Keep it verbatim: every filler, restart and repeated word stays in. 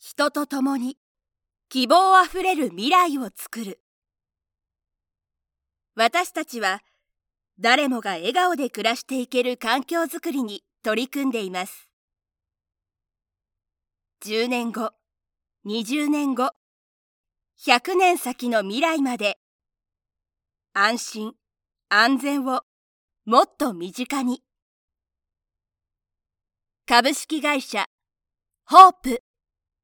人と共に希望あふれる未来を作る。私たちは誰もが笑顔で暮らしていける環境づくりに取り組んでいます。じゅうねんご、にじゅうねんご、ひゃくねん先の未来まで、安心・安全をもっと身近に。株式会社ホープ